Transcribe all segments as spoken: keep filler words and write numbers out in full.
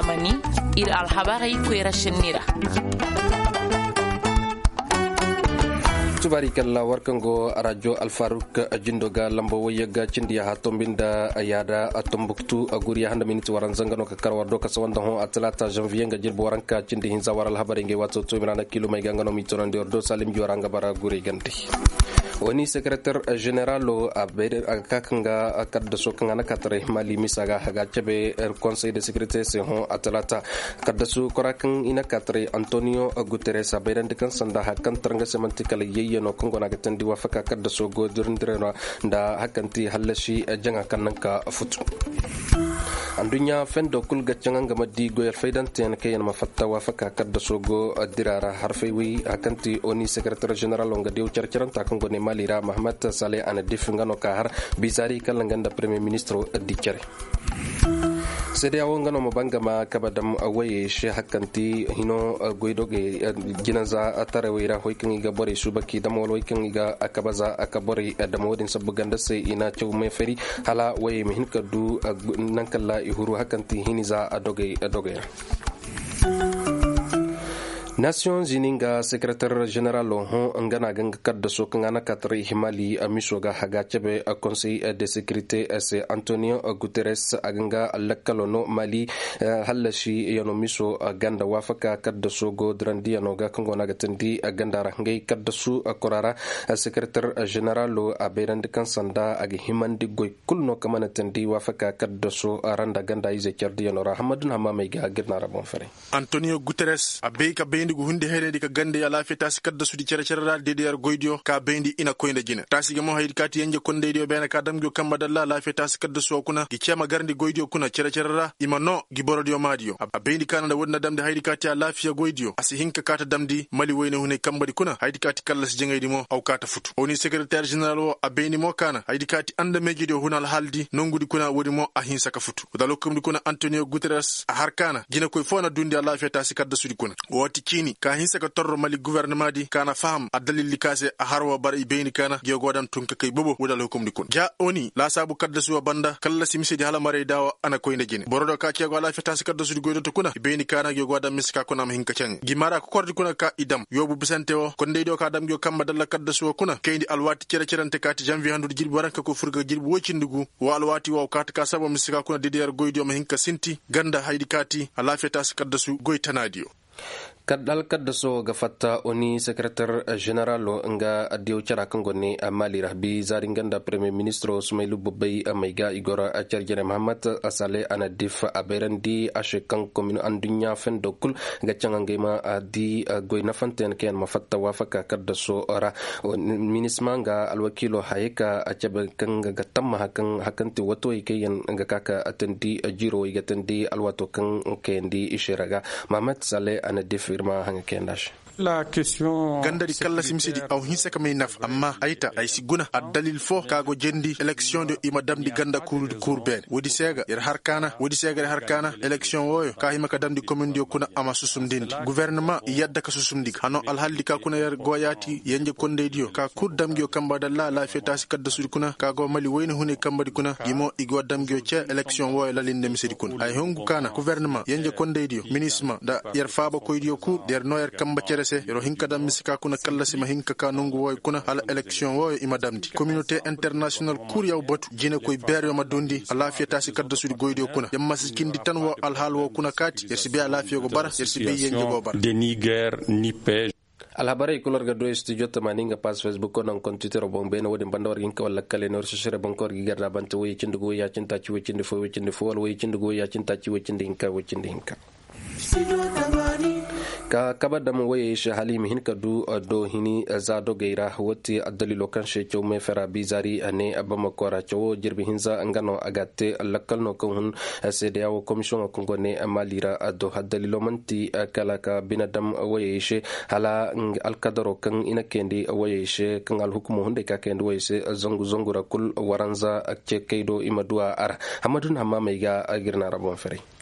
tamani ir alhabari kwera shinira. Tubarikalla warkango radio alfaruk jindoga lambo wayaga cindiya ha tombinda ayada atombuktu aguriya handa minute waran zangano ka karwardo ka sawanda ho atlata janvier nga jirbo waranka cindi hinza waral habari nge watso to mirana kilo may gangano mi tonon ordo salim joranga bara guri ganti woni secrétaire général o abede akakanga akadda sokanga nakatre mali misaga haga cebe conseil de sécurité se ho atlata kadda su korakan ina katre Antonio Guterres abede kan sanda hakan tranga semantikal yeno kongo na gatan diwa faka kadda so go durndreno da hakanti halashi janga kannanka futu andunya fendo kul gacanga gamadi go yar faydanten kayen ma fatta wa faka kadda so go dirara harfay wi hakanti oni secrétaire général onga dew charcharanta kongo ne malira Mohamed Saleh ana difngano ka har bizari kalanganda premier ministre di cere sede awon gano mabanga ma kabadam awaye she hakanti hino goidoge ginaza atarawira hoikin iga bore subaki damol hoikin iga akabaza akabore damodin sabuganda se ina cew me feri hala waye mihin kadu nankalla ihuru hakanti hiniza adoge adoge Nations Unies secrétaire général ho ngana ganga kadda so ngana katri himali amisoga haga cebe conseil de sécurité c'est Antonio Guterres aganga lakalono mali halashi yono miso ganda wafaka kadda so go drandi anoga kango naga tendi gandara ngay kadda su korara secrétaire général aberand kansanda ag himandi goy kulno kamana tendi wafaka kadda so randa ganda ize cerdi yono rahmadun hamama ga girnara bon fere Antonio Guterres abe ka bendi gu hunde hele ka gande ya lafi tas kadda sudi cere cere dal de der goydio ka bendi ina koynde jina tasi ga mo haydi kati yanje konde dio bena ka dam go kamba dalla lafi tas kadda so kuna gi cema garndi goydio kuna cere cere ra imano gi borodio madio a bendi kana da wonna damde haydi kati ya lafiya goydio asi hinka kata damdi mali wayne hune kambadi kuna haydi kati kallas jengaydi mo aw kata futu oni secrétaire général o a bendi mo kana haydi kati anda mejido hunal haldi nongudi kuna wodi mo a hinsa ka futu dalo kumdi kuna Antonio Guterres a harkana gina koy fona dundi ya lafiya tas kadda sudi kuna woti kini ka hinsa ka torro mali gouvernement di kana faham a dalil kase a harwa bar ibeni kana ge godam tunka kay bobo wudal hukum di kun ja oni la sabu kadda suwa banda kala simisi di hala mare dawa ana koyne jine borodo ka ke wala feta se kadda sudi goydo to kuna ibeni kana ge godam miska kuna ma hinka ceng gimara ko kordi kuna ka idam yobu bisante o ko ndeydo ka dam ge kamba dalla kadda suwa kuna kayndi alwati cere cerante kati janvier handu jirbi waranka ko furga jirbi wocindugu wa alwati wa kata ka sabo miska kuna didiyar goydo ma hinka sinti ganda haydi kati ala feta se kadda su goy tanadio kadal kadda so ga fatta oni secrétaire général nga adiyo cara kangone amali rahbi zaringanda premier ministre Sumailu Bobbay amaiga igora acerjere Muhammad Saleh anadif aberandi ashekan commune andunya fendokul ga cangangema adi goyna fanten ken mafatta wafaka kadda so ora minisma nga alwakilo hayeka acabe kanga ga tamma hakan hakanti wato ikeyen nga kaka atendi jiro igatendi alwato kan kendi ishiraga Muhammad Saleh anadif firma hanga kendash la question gandari kala simsidi aw hinsa kamay naf amma ayta ay siguna ad-dalil fo kago jendi election de imadam di ganda kur kurben wodi sega yer harkana wodi sega harkana election woyo ka hima kadam di commune dio kuna ama susumdindi gouvernement yadda ka susumdik hano al halli ka kuna yer goyati yenje konde dio ka kuddam gyo kamba dalla la feta sikadda sudi kuna kago mali wayne hune kamba di kuna gimo igo dam gyo che election woyo la linde misidi kuna ay hongu kana gouvernement yenje konde dio ministre da yer faba koy dio ku der no yer kamba cere yoro hinka dam misika kuna kala sima hinka ka nungu woy kuna ala election woy imadamdi communauté international kur yaw batu jine koy ber yo madundi ala fiata si kadda sudi goydo kuna yamma sikindi tan wo al hal wo kuna kati yersi bi ala fiyo go bara yersi bi yenje go bara de Niger ni pe alhabara ikulor ga do studio tamaninga pas Facebook ko non computer bon ben wodi bandor ginka wala kale nor shere bankor gi garda bante woy cindugo ya cinta ci woy cindi fo woy cindi fo woy cindugo ya cinta ci woy cindi hinka woy cindi hinka ka kabadam waye shi halimi hinka du do hini za do gaira wati adalilo kan she chome fera bizari ane abama kora cho jirbi hinza ngano agate lakal no kun sede awo commission ko ngone amalira ado hadalilo manti kala ka binadam waye shi hala alkadaro kan ina kendi waye shi kan al hukumu hunde ka kendi waye shi zongu zongura kul waranza akce kaido imadua ar hamadun hamma mai ga agirna rabon fere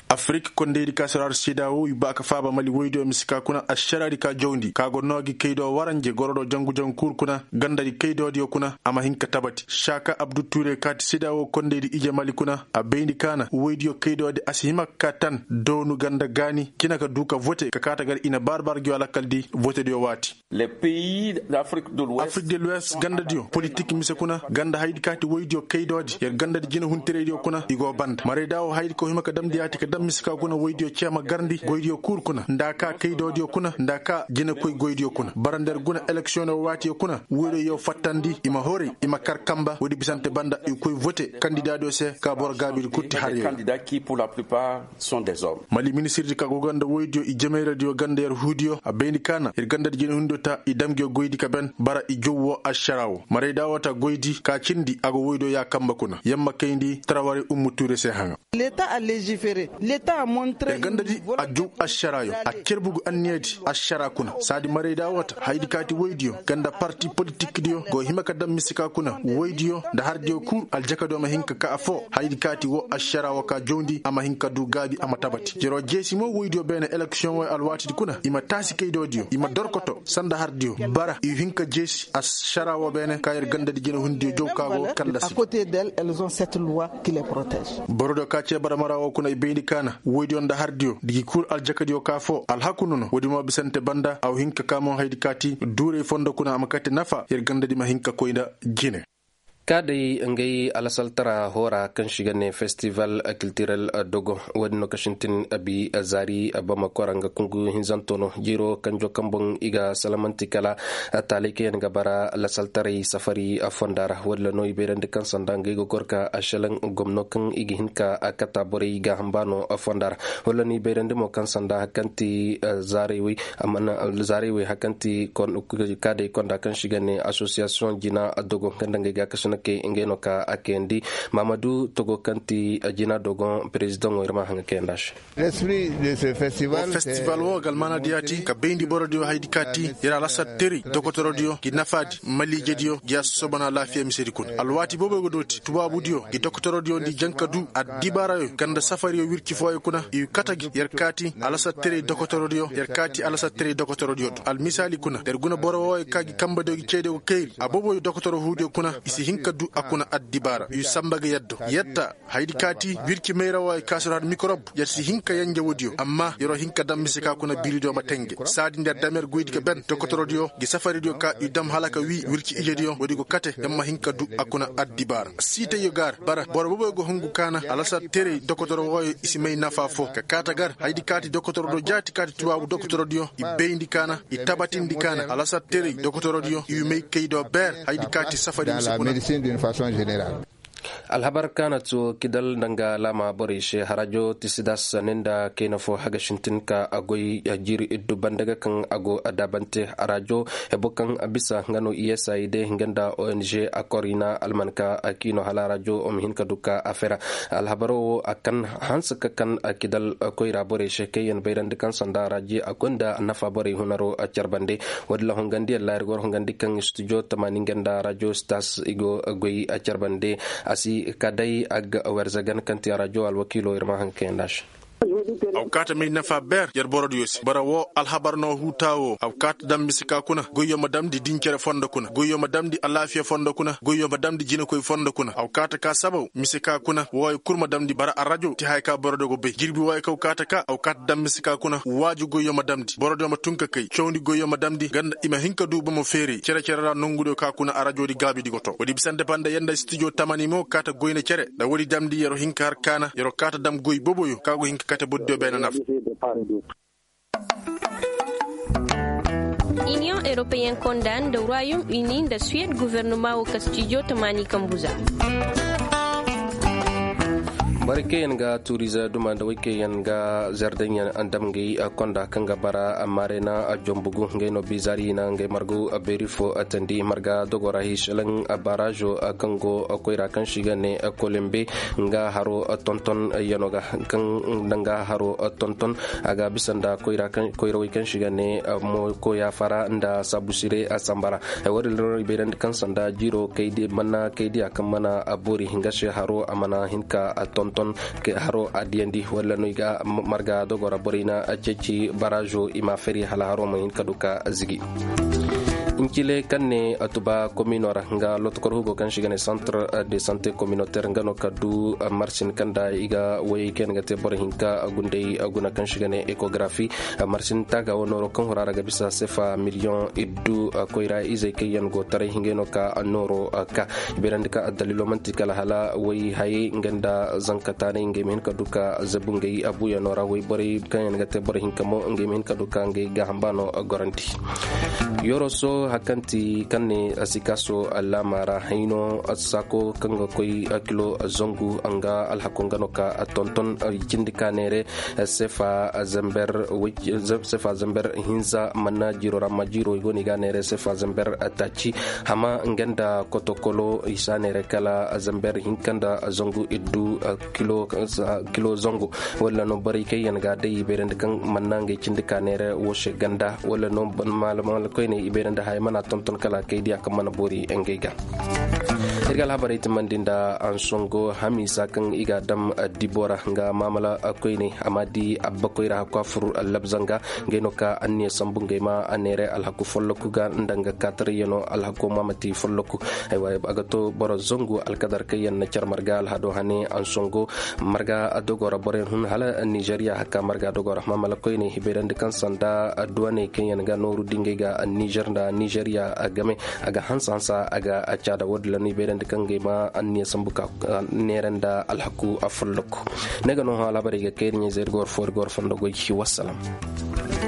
Afrique kondedi kasrar sidawo ibaka faba mali woydo misika kuna asharari ka jondi ka gonnogi kaydo waranje gorodo jangu jangur kuna gandari kaydo dio kuna ama hinka tabati Shaka Abdou Touré kati sidawo kondedi ije mali kuna a bendi kana woydo kaydo de asihima katan donu ganda gani kina ka duka vote ka kata gar ina barbar gyo alakaldi vote dio wati les pays d'Afrique de l'Ouest Afrique de l'Ouest ganda dio politique mise kuna ganda haydi kati woydo kaydo de yer ganda jina huntere dio kuna igo band mare dawo haydi ko hima ka damdi ati ka miska kuna woydio chema garndi goydio kur kuna ndaka kaydo dio kuna ndaka jina koy goydio kuna barander guna election o wati kuna woydo yo fattandi ima hori ima karkamba wodi bisante banda e koy voter candidat do se ka bor gabi kutti har yo candidats qui pour la plupart sont des hommes mali ministre di kago ganda woydio i jemere dio gander hudio a bendi kana e ganda jina hundota i damge goydi ka ben bara i jowo asharawo mare dawata goydi ka cindi ago woydo ya kamba kuna yamma kayndi Traoré Oumou Touré se hanga l'état a légiféré l'état a montré gandadi aju asharayo a kerbugu anniyadi ashara kuna sadi mareda wata haydi kati woydio ganda parti politique dio go himaka dam misika kuna woydio da hardio kur aljakado ma hinka ka afo haydi kati wo ashara waka jondi ama hinka du gabi ama tabati jero jesi mo woydio bene election wo alwati kuna ima tasi kaydo dio ima dorkoto sanda hardio bara i hinka jesi ashara wo bene kayir gandadi jena hundio jowkago kala si à côté d'elles elles ont cette loi qui les protège borodo ka ce bara marawo kuna bendi kana woydio da hardio digi kur aljakadiyo kafo alhakununo wodi mo bisante banda aw hinka kamo haydi kati dure fondo kuna amakati nafa yer gandadi ma hinka koyda jine kadai ngai alasaltara hora kan shigane festival cultural dogo wadno kashintin abi azari abama koranga kungu hinzantono jiro kanjo kambon iga salamantikala talike en gabara alasaltari safari afondara wadla no iberande kan sandange go gorka ashalan gomno kan igi hinka akata bore iga hambano afondara wala ni iberande mo kan sanda hakanti zarewi amana zarewi hakanti kon kadai konda kan shigane association jina dogo kandange ga kashin ke ingeno ka akendi Mamadou Togo Kanti ajina dogon président ngorma hanga kendash l'esprit de ce festival festival wo galmana diati ka bendi borodio haydi kati yara la sateri dokotorodio ki nafadi mali jedio ya sobana lafiya miseri kun alwati bobo godoti tubabu dio ki dokotorodio di jankadu adibara yo ganda safari yo wirki foye kuna i katagi yer kati ala sateri dokotorodio yer kati ala sateri dokotorodio al misali kuna der guna boro wo kagi kamba do cede ko kayri abobo yo dokotoro hudio kuna isi hinka du akuna addibara yu sambaga yaddo yetta haydi kati wirki meira wa kasrar microbe yasi hinka yanja wodio amma yoro hinka dam misika kuna birido matenge sadi der damer goydi ka ben dokotorodio gi safari dio ka yu dam halaka wi wirki ijedio wodi ko kate yamma hinka du akuna addibara site yogar bara boro bobo go hongu kana alasa tere dokotoro woy isimay nafa fo ka kata gar haydi kati dokotoro do jati kati tuwabu dokotorodio i beindi kana i tabatindi kana alasa tere dokotorodio yu may kaydo ber haydi kati safari d'une façon générale. alhabar kanatu kidal nanga lama borishe harajo tisidas nenda kenafo haga shintinka agoy jiri iddu bandaga kan ago adabante arajo ebokan abisa ngano E S I D ngenda O N G akorina almanka akino hala rajo omhinka duka afera alhabaro akan hanska kan kidal koira borishe kayen bayran kan sanda raji agonda nafa bori hunaro acharbande wadla hongandi lar gor hongandi kan studio tamani ngenda rajo stas igo agoy acharbande asi kadai ag warzagan kanti radio al wakilo irma hankendash aw kata mi nafa ber yer borod yosi bara wo alhabar no hutawo aw kata dam misika kuna goyo madam di dincere fonda kuna goyo madam di alafiya fonda kuna goyo madam di jina koy fonda kuna aw kata ka sabaw misika kuna woy kurma dam di bara a radio ti hay ka borodo go be jirbi woy kaw kata ka aw kata dam misika kuna waju goyo madam di borodo ma tunka kay chowndi goyo madam di ganda ima hinka du bamo feri cere cere ra nongudo ka kuna a radio di gabi di goto wodi bisande pande yenda studio tamani mo kata goyne cere da wodi dam di yero hinka har kana yero kata dam goy boboyo kago hinka kata boddo Union européenne condamne le Royaume-Uni de Suède gouvernement au Castillo Tamani Kambuza. barikeyen ga turiza duma da wikeyen ga zardanyan andam ngai konda kanga bara amarena jombugu ngai no bizari na ngai margu berifo atandi marga dogora hishalan barajo kango koira kan shigane kolembe nga haro tonton yanoga kan danga haro tonton aga bisanda koira kan koira wikan shigane mo ko ya fara nda sabusire asambara wari loro beran kan sanda jiro kaidi manna kaidi akan mana abori hinga she haro amana hinka tonton tonton ke haro adiendi wala no iga marga dogora borina ceci barajo ima feri hala haro mahin kaduka zigi inkile kanne atuba communora nga lotkor hugo kan shigane centre de santé communautaire ngano kadu marsin kanda iga way ken gate bor hinka agunde aguna kan shigane echographie marsin taga wonoro kan horara ga bisa sefa million iddu koira ize kayen go tare hingeno ka anoro ka berandika dalilo mantika la hala way hay ngenda zankatane ngemen kaduka zabungay abuya nora way bori kan gate bor hinka mo ngemen kaduka nge ga hambano garanti yoroso hakanti kanne asikaso alamara haino asako kanga koi akilo zongu anga alhakongano ka tonton jindika nere sefa zamber sefa zamber hinza manna jiro ramajiro igoni ga nere sefa zamber atachi hama ngenda kotokolo isanere kala zamber hinkanda zongu iddu kilo kilo zongu wala no bari kayen ga dai berende kan mannange jindika nere woshe ganda wala no malama ko ne iberende hay mana tonton kala kaydi ak mana bori engega irgal habari timandinda ansongo hamisa kan iga dam dibora nga mamala koyni amadi abbakoira ko fur labzanga ngeno ka anni sambunge ma anere alhaku folloku ga ndanga katri yeno alhaku mamati folloku ay way agato boro zongu alkadar kayen charmargal hado hani ansongo marga adogora bore hun hala nigeria hakka marga adogora mamala koyni hiberande kan sanda adwane kayen ga noru dingega niger da nigeria agame aga hansa hansa aga achada wodla ni berende kange ma anni sambuka nerenda alhaku afallok nega no hala bari ga kenya zer gor for gor fando go wassalam